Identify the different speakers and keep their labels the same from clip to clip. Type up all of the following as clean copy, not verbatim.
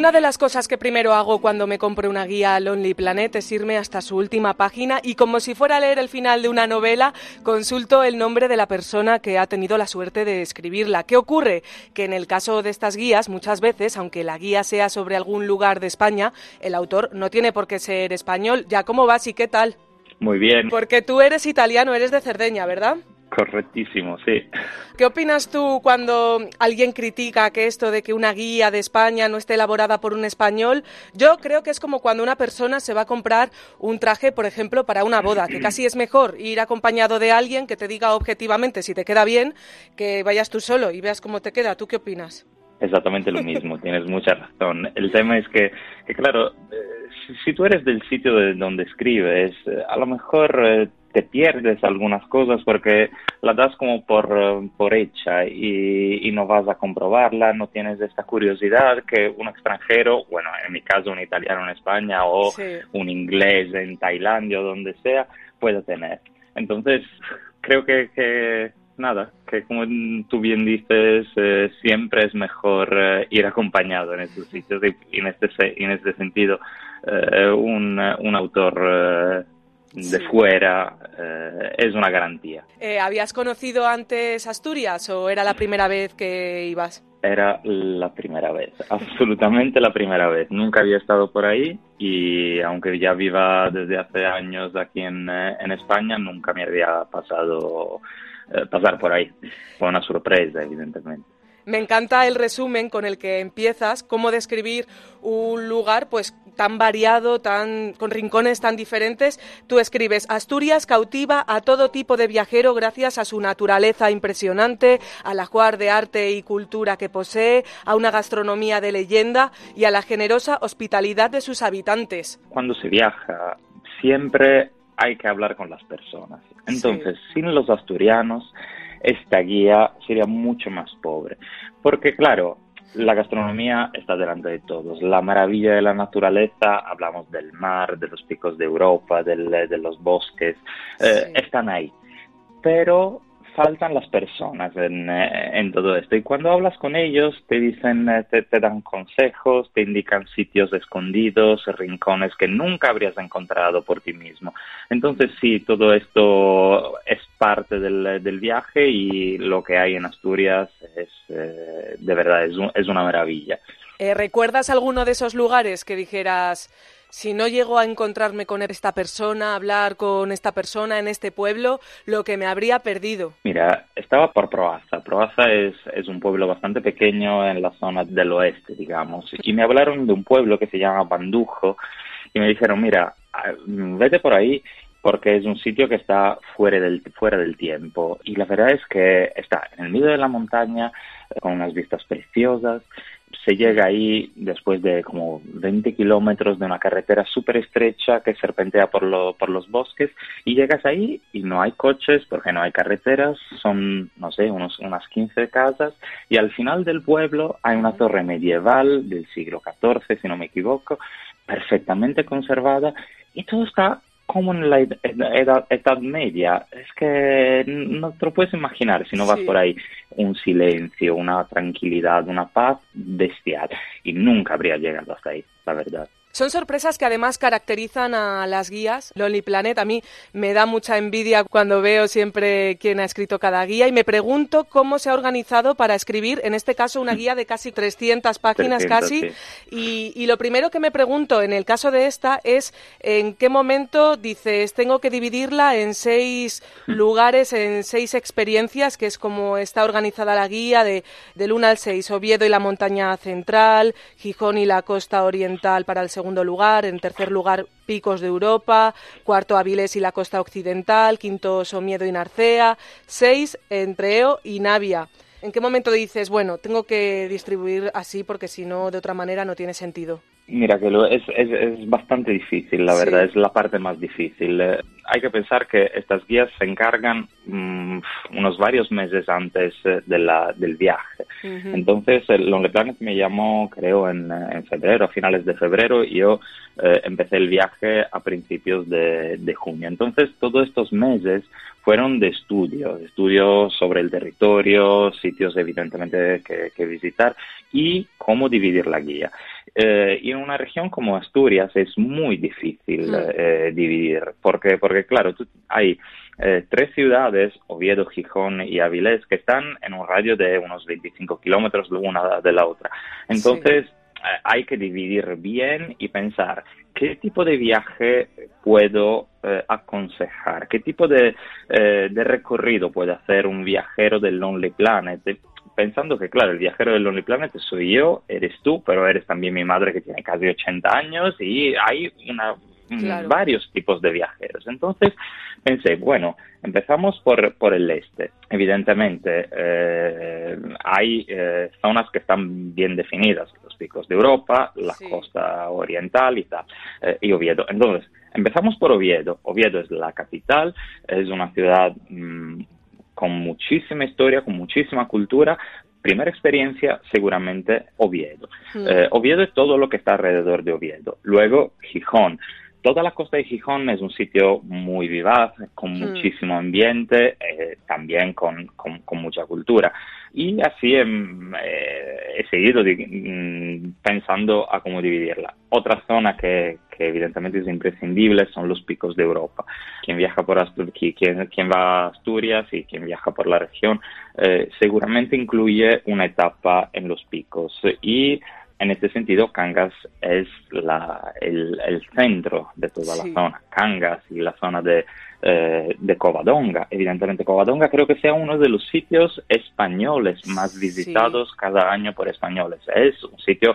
Speaker 1: Una de las cosas que primero hago cuando me compro una guía Lonely Planet es irme hasta su última página y, como si fuera a leer el final de una novela, consulto el nombre de la persona que ha tenido la suerte de escribirla. ¿Qué ocurre? Que en el caso de estas guías, muchas veces, aunque la guía sea sobre algún lugar de España, el autor no tiene por qué ser español. ¿Ya cómo vas y qué tal?
Speaker 2: Muy bien.
Speaker 1: Porque tú eres italiano, eres de Cerdeña, ¿verdad?
Speaker 2: Correctísimo, sí.
Speaker 1: ¿Qué opinas tú cuando alguien critica que esto de que una guía de España no esté elaborada por un español? Yo creo que es como cuando una persona se va a comprar un traje, por ejemplo, para una boda, que casi es mejor ir acompañado de alguien que te diga objetivamente si te queda bien, que vayas tú solo y veas cómo te queda. ¿Tú qué opinas?
Speaker 2: Exactamente lo mismo, tienes mucha razón. El tema es que claro, si tú eres del sitio de donde escribes, a lo mejor te pierdes algunas cosas porque la das como por hecha y no vas a comprobarla, no tienes esta curiosidad que un extranjero, bueno, en mi caso un italiano en España o
Speaker 1: Sí.
Speaker 2: un inglés en Tailandia o donde sea, puede tener. Entonces, creo que nada, que como tú bien dices, siempre es mejor ir acompañado en estos sitios y en este sentido un autor de fuera es una garantía.
Speaker 1: ¿Habías conocido antes Asturias o era la primera vez que ibas?
Speaker 2: Era la primera vez, absolutamente la primera vez. Nunca había estado por ahí y aunque ya viva desde hace años aquí en España, nunca me había pasado pasar por ahí. Fue una sorpresa, evidentemente.
Speaker 1: Me encanta el resumen con el que empiezas, cómo describir un lugar pues tan variado, con rincones tan diferentes. Tú escribes: Asturias cautiva a todo tipo de viajero gracias a su naturaleza impresionante, al ajuar de arte y cultura que posee, a una gastronomía de leyenda y a la generosa hospitalidad de sus habitantes.
Speaker 2: Cuando se viaja, siempre hay que hablar con las personas. Entonces, sin los asturianos, esta guía sería mucho más pobre. Porque, claro, la gastronomía está delante de todos. La maravilla de la naturaleza, hablamos del mar, de los picos de Europa, de los bosques, están ahí. Pero faltan las personas en todo esto. Y cuando hablas con ellos, te dicen, te dan consejos, te indican sitios escondidos, rincones que nunca habrías encontrado por ti mismo. Entonces, sí, todo esto es parte del viaje y lo que hay en Asturias es, de verdad, es una maravilla.
Speaker 1: ¿Recuerdas alguno de esos lugares que dijeras: si no llego a encontrarme con esta persona, hablar con esta persona en este pueblo, lo que me habría perdido?
Speaker 2: Mira, estaba por Proaza. Proaza es un pueblo bastante pequeño en la zona del oeste, digamos. Y me hablaron de un pueblo que se llama Bandujo y me dijeron: mira, vete por ahí porque es un sitio que está fuera del tiempo. Y la verdad es que está en el medio de la montaña, con unas vistas preciosas. Se llega ahí después de como 20 kilómetros de una carretera súper estrecha que serpentea por los bosques y llegas ahí y no hay coches porque no hay carreteras, son, no sé, unas 15 casas y al final del pueblo hay una torre medieval del siglo XIV, si no me equivoco, perfectamente conservada y todo está como en la edad media. Es que no te lo puedes imaginar si no vas por ahí. Un silencio, una tranquilidad, una paz bestial. Y nunca habría llegado hasta ahí, la verdad.
Speaker 1: Son sorpresas que además caracterizan a las guías Lonely Planet. A mí me da mucha envidia cuando veo siempre quién ha escrito cada guía y me pregunto cómo se ha organizado para escribir, en este caso, una guía de casi 300 páginas
Speaker 2: 300,
Speaker 1: casi.
Speaker 2: Sí.
Speaker 1: Y lo primero que me pregunto en el caso de esta es en qué momento dices: tengo que dividirla en 6 lugares, en 6 experiencias, que es como está organizada la guía del 1 al 6. Oviedo y la montaña central, Gijón y la costa oriental para el segundo lugar, en tercer lugar Picos de Europa, cuarto Avilés y la costa occidental, quinto Somiedo y Narcea, 6 Entreo y Navia. ¿En qué momento dices, bueno, tengo que distribuir así porque si no, de otra manera no tiene sentido?
Speaker 2: Mira, que es bastante difícil, la verdad, es la parte más difícil. Hay que pensar que estas guías se encargan unos varios meses antes del viaje. Uh-huh. Entonces, el Lonely Planet me llamó, creo, en febrero, a finales de febrero, y yo empecé el viaje a principios de junio. Entonces, todos estos meses fueron de estudio sobre el territorio, sitios evidentemente que visitar y cómo dividir la guía. Y en una región como Asturias es muy difícil dividir, porque claro, hay 3 ciudades, Oviedo, Gijón y Avilés, que están en un radio de unos 25 kilómetros una de la otra. Entonces, hay que dividir bien y pensar qué tipo de viaje puedo aconsejar, qué tipo de recorrido puede hacer un viajero del Lonely Planet, pensando que, claro, el viajero del Lonely Planet soy yo, eres tú, pero eres también mi madre que tiene casi 80 años y hay varios tipos de viajeros. Entonces pensé, bueno, empezamos por el este. Evidentemente hay zonas que están bien definidas, los picos de Europa, la costa oriental y tal, y Oviedo. Entonces, empezamos por Oviedo. Oviedo es la capital, es una ciudad con muchísima historia, con muchísima cultura. Primera experiencia, seguramente, Oviedo. Oviedo es todo lo que está alrededor de Oviedo. Luego, Gijón. Toda la costa de Gijón es un sitio muy vivaz, con muchísimo ambiente, también con mucha cultura. Y así he seguido pensando a cómo dividirla. Otra zona que evidentemente es imprescindible son los picos de Europa. Quien viaja por quien va a Asturias y quien viaja por la región seguramente incluye una etapa en los picos. Y en este sentido, Cangas es el centro de toda la zona. Cangas y la zona de Covadonga. Evidentemente, Covadonga creo que sea uno de los sitios españoles más visitados cada año por españoles. Es un sitio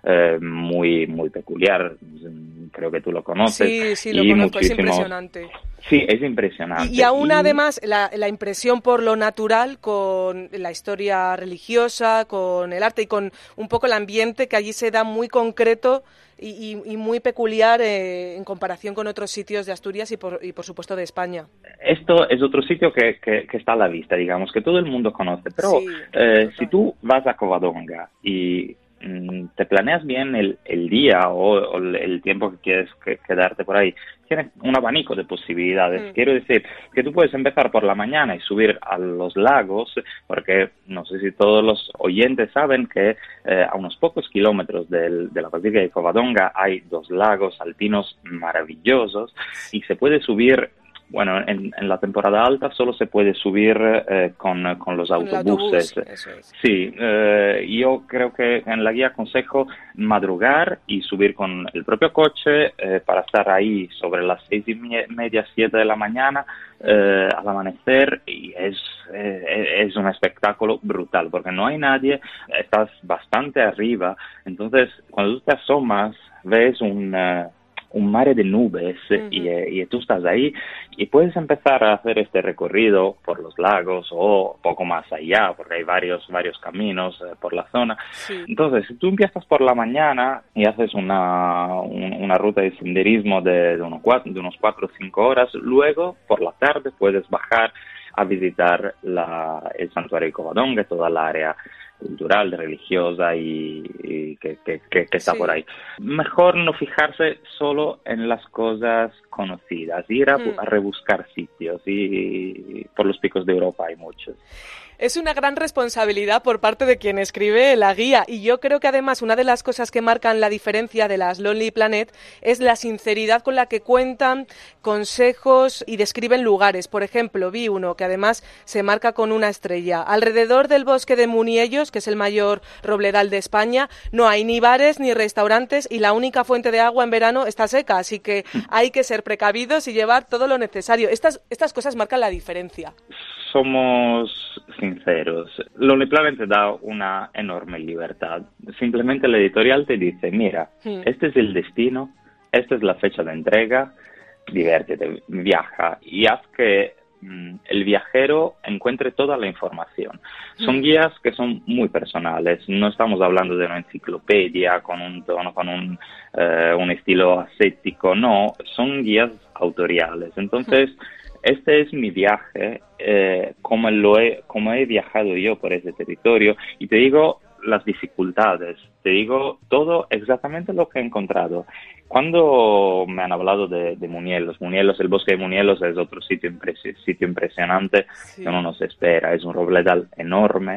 Speaker 2: muy muy peculiar, creo que tú lo conoces.
Speaker 1: Sí, lo conozco, es impresionante.
Speaker 2: Sí, es impresionante.
Speaker 1: Y aún además la impresión por lo natural con la historia religiosa, con el arte y con un poco el ambiente que allí se da muy concreto y muy peculiar en comparación con otros sitios de Asturias y por supuesto de España. Esto
Speaker 2: es otro sitio que está a la vista, digamos, que todo el mundo conoce, pero si tú vas a Covadonga y te planeas bien el día o el tiempo que quieres quedarte por ahí, tienes un abanico de posibilidades. Quiero decir que tú puedes empezar por la mañana y subir a los lagos, porque no sé si todos los oyentes saben que a unos pocos kilómetros de la Basílica de Covadonga hay 2 lagos alpinos maravillosos y se puede subir. Bueno, en la temporada alta solo se puede subir con los autobuses.
Speaker 1: Eso es.
Speaker 2: Sí, yo creo que en la guía aconsejo madrugar y subir con el propio coche para estar ahí sobre las 6:30, 7 de la mañana al amanecer, y es un espectáculo brutal porque no hay nadie, estás bastante arriba, entonces cuando tú te asomas ves un mare de nubes y tú estás ahí y puedes empezar a hacer este recorrido por los lagos o poco más allá, porque hay varios caminos por la zona. Entonces, si tú empiezas por la mañana y haces una ruta de senderismo de unos 4 o 5 horas, luego por la tarde puedes bajar a visitar el santuario de Covadonga, toda el área cultural, religiosa y que está por ahí. Mejor no fijarse solo en las cosas conocidas, ir a rebuscar sitios, y por los picos de Europa hay muchos.
Speaker 1: Es una gran responsabilidad por parte de quien escribe la guía, y yo creo que además una de las cosas que marcan la diferencia de las Lonely Planet es la sinceridad con la que cuentan consejos y describen lugares. Por ejemplo, vi uno que además se marca con una estrella. Alrededor del bosque de Muniellos, que es el mayor robledal de España, no hay ni bares ni restaurantes y la única fuente de agua en verano está seca, así que hay que ser precavidos y llevar todo lo necesario. Estas cosas marcan la diferencia.
Speaker 2: Somos sinceros. Lonely Planet te da una enorme libertad. Simplemente la editorial te dice, mira, este es el destino, esta es la fecha de entrega, diviértete, viaja y haz que el viajero encuentre toda la información. Son guías que son muy personales, no estamos hablando de una enciclopedia con un tono, con un estilo ascético, no, son guías autoriales. Entonces, este es mi viaje, como he viajado yo por ese territorio, y te digo las dificultades, te digo todo exactamente lo que he encontrado. Cuando me han hablado de Munielos, el bosque de Munielos es otro sitio impresionante que uno no se espera, es un robledal enorme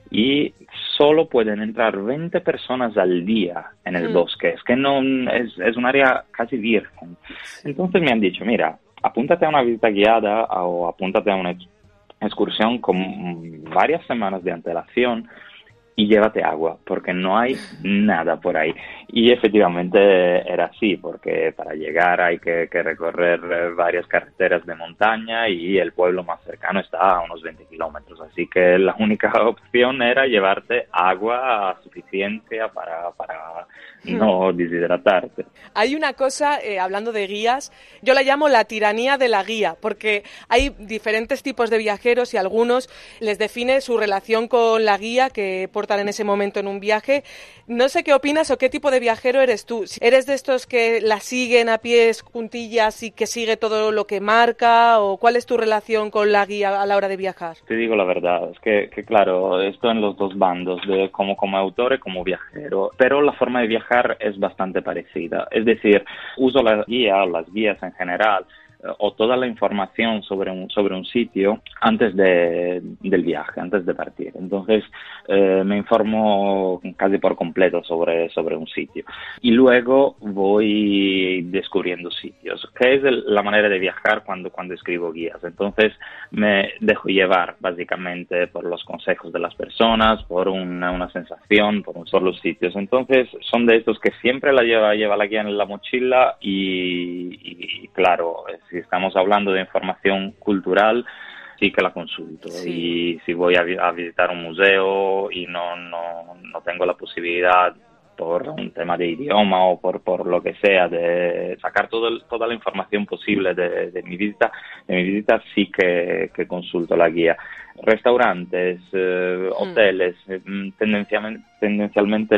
Speaker 2: y solo pueden entrar 20 personas al día en el bosque. Es que no es un área casi virgen. Entonces me han dicho, mira, apúntate a una visita guiada o apúntate a una excursión con varias semanas de antelación y llévate agua, porque no hay nada por ahí. Y efectivamente era así, porque para llegar hay que recorrer varias carreteras de montaña y el pueblo más cercano está a unos 20 kilómetros. Así que la única opción era llevarte agua suficiente para no deshidratarte.
Speaker 1: Hay una cosa, hablando de guías, yo la llamo la tiranía de la guía, porque hay diferentes tipos de viajeros y algunos les define su relación con la guía que portan en ese momento en un viaje. No sé qué opinas o qué tipo de viajero eres tú. ¿Eres de estos que la siguen a pies juntillas y que sigue todo lo que marca? ¿O cuál es tu relación con la guía a la hora de viajar?
Speaker 2: Te digo la verdad, es que claro, estoy en los dos bandos, de como autor y como viajero, pero la forma de viajar es bastante parecida. Es decir, uso la guía, las guías en general, o toda la información sobre un sitio antes del viaje, antes de partir. Entonces me informo casi por completo sobre un sitio y luego voy descubriendo sitios, que es la manera de viajar cuando escribo guías. Entonces me dejo llevar básicamente por los consejos de las personas, por una sensación, por los sitios. Entonces son de estos que siempre lleva la guía en la mochila y claro, si estamos hablando de información cultural, sí que la consulto. Sí. Y si voy a visitar un museo y no tengo la posibilidad por un tema de idioma o por lo que sea de sacar toda la información posible de mi visita, sí que consulto la guía. Restaurantes, hoteles, tendencialmente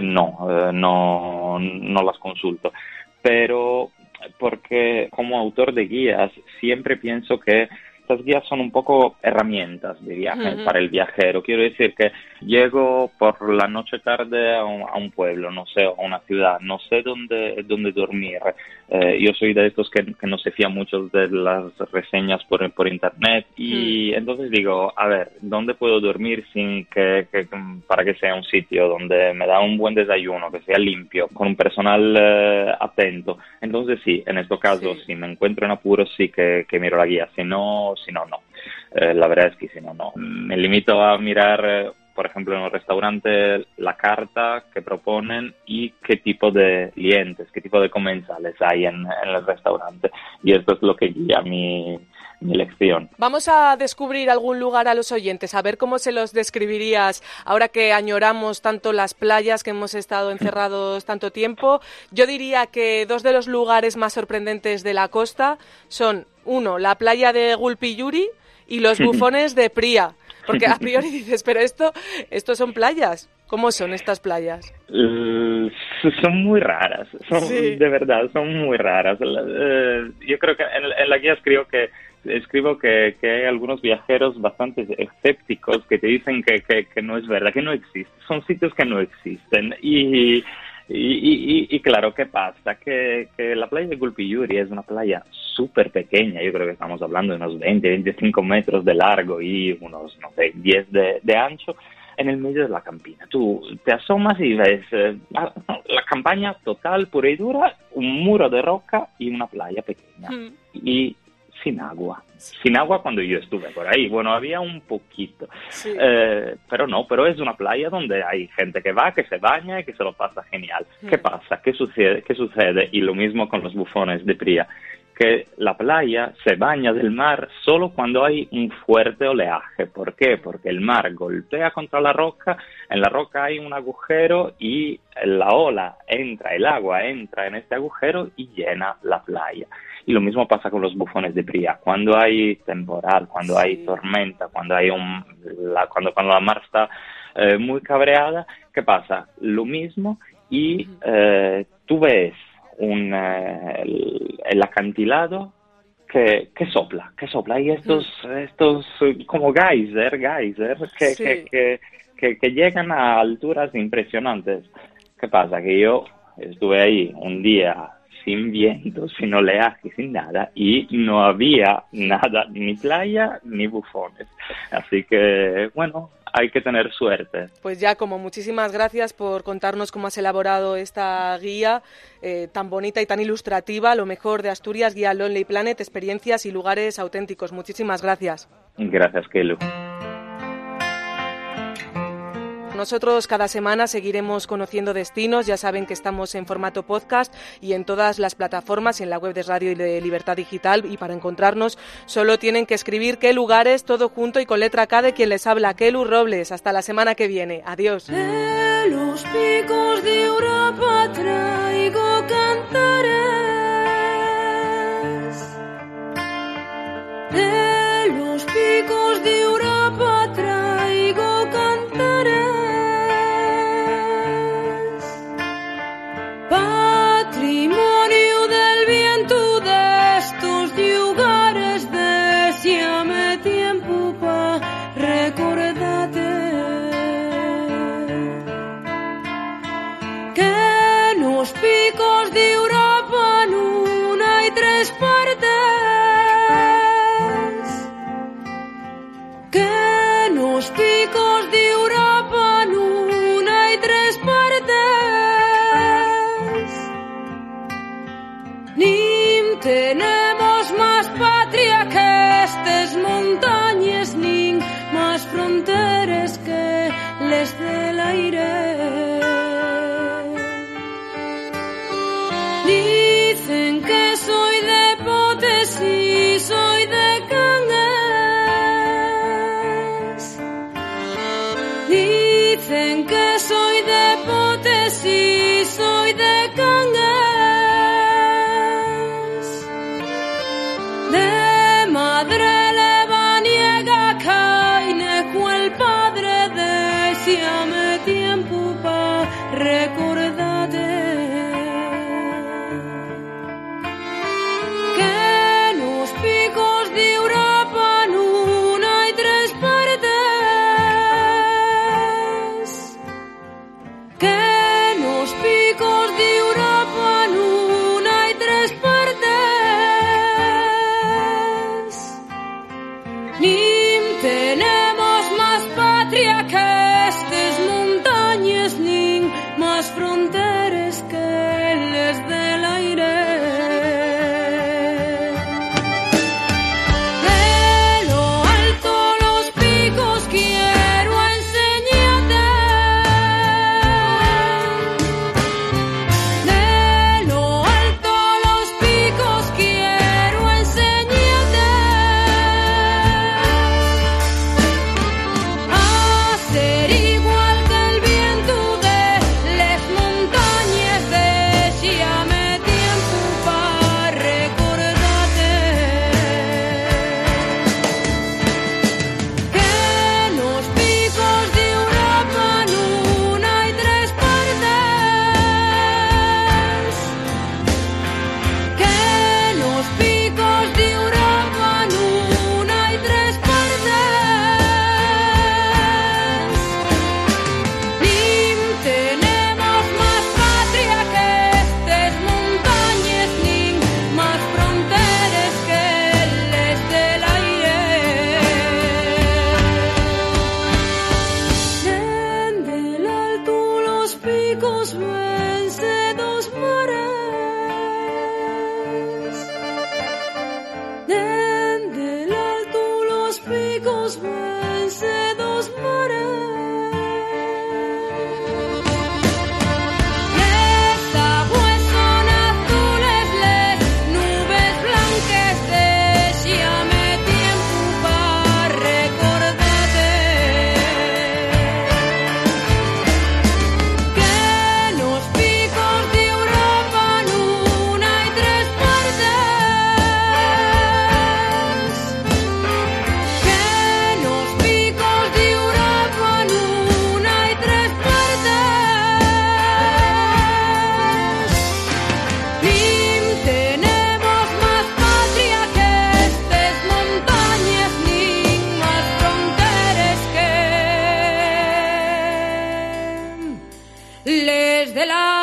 Speaker 2: no las consulto, pero porque como autor de guías siempre pienso que estas guías son un poco herramientas de viaje para el viajero. Quiero decir que llego por la noche tarde a un pueblo, no sé, a una ciudad, no sé dónde dormir. Yo soy de estos que no se fía mucho de las reseñas por internet y entonces digo, a ver, ¿dónde puedo dormir sin para que sea un sitio donde me da un buen desayuno, que sea limpio, con un personal atento? Entonces sí, en estos casos, si me encuentro en apuros, sí que miro la guía, si no. La verdad es que si no. Me limito a mirar, por ejemplo, en un restaurante, la carta que proponen y qué tipo de clientes, qué tipo de comensales hay en el restaurante. Y esto es lo que guía mi elección.
Speaker 1: Vamos a descubrir algún lugar a los oyentes, a ver cómo se los describirías ahora que añoramos tanto las playas, que hemos estado encerrados tanto tiempo. Yo diría que dos de los lugares más sorprendentes de la costa son, uno, la playa de Gulpiyuri y los bufones de Pria. Porque a priori dices, pero esto son playas. ¿Cómo son estas playas?
Speaker 2: Son muy raras, de verdad, son muy raras. Yo creo que en la guía escribo que hay algunos viajeros bastante escépticos que te dicen que no es verdad, que no existe. Son sitios que no existen. Y claro, ¿qué pasa? Que la playa de Gulpiyuri es una playa súper pequeña. Yo creo que estamos hablando de unos 25 metros de largo y unos, 10 de ancho, en el medio de la campina. Tú te asomas y ves la campaña total, pura y dura, un muro de roca y una playa pequeña. Y sin agua. Sin agua cuando yo estuve por ahí. Bueno, había un poquito. Sí. Pero es una playa donde hay gente que va, que se baña y que se lo pasa genial. ¿Qué pasa? ¿Qué sucede? Y lo mismo con los bufones de Pria. Que la playa se baña del mar solo cuando hay un fuerte oleaje. ¿Por qué? Porque el mar golpea contra la roca, en la roca hay un agujero y la ola entra, el agua entra en este agujero y llena la playa. Y lo mismo pasa con los bufones de Pria. Cuando hay temporal, cuando hay tormenta, cuando hay cuando la mar está muy cabreada, ¿qué pasa? Lo mismo y tú ves el acantilado que sopla y estos como geyser que llegan a alturas impresionantes. ¿Qué pasa? Que yo estuve ahí un día sin viento, sin oleaje, sin nada, y no había nada, ni playa ni bufones. Así que, bueno, hay que tener suerte.
Speaker 1: Pues Giacomo, muchísimas gracias por contarnos cómo has elaborado esta guía tan bonita y tan ilustrativa, lo mejor de Asturias, guía Lonely Planet, experiencias y lugares auténticos. Muchísimas gracias.
Speaker 2: Gracias, Kelu.
Speaker 1: Nosotros cada semana seguiremos conociendo destinos, ya saben que estamos en formato podcast y en todas las plataformas, en la web de Radio y de Libertad Digital, y para encontrarnos solo tienen que escribir qué lugares, todo junto y con letra K de quien les habla, Kelu Robles. Hasta la semana que viene. Adiós.
Speaker 3: De los picos de Europa traigo cantares, de los picos de Europa traigo cantares. Patrimonio del viento de estos lugares, deséame tiempo pa' recordarte que en los picos de Europa no hay tres partes, que en los picos de Europa no hay tres partes. Ni tenemos más patria que estas montañas, ni más fronteras que les del aire. Dicen que soy de Potes y soy de Cangas. Dicen que soy de Potes y soy de Cangas. Madre lebaniega caine cual padre, deséame tiempo pa' recordarte que en los picos de Europa no hay tres partes, que en los picos de Europa no hay tres partes. Ni tenemos más patria que estas montañas, ni más fronteras que les del aire. De lo alto los picos quiero enseñarte, de lo alto los picos quiero enseñarte a ser igual que el viento de las montañas, deséame tiempo para recordarte que en los picos de Europa no hay tres partes, que en los picos de Europa no hay tres partes. Ni tenemos más patria que estas montañas, ni más fronteras que les del aire. Desde el alto los picos vence dos mares, desde el alto los picos vence dos mares. Les aguas son azules, les nubes blancas, deséame tiempo para recordarte que en los picos de Europa no hay tres partes, que en los picos de Europa no hay tres partes. Ni tenemos más patria que estas montañas, ni más fronteras que les del aire.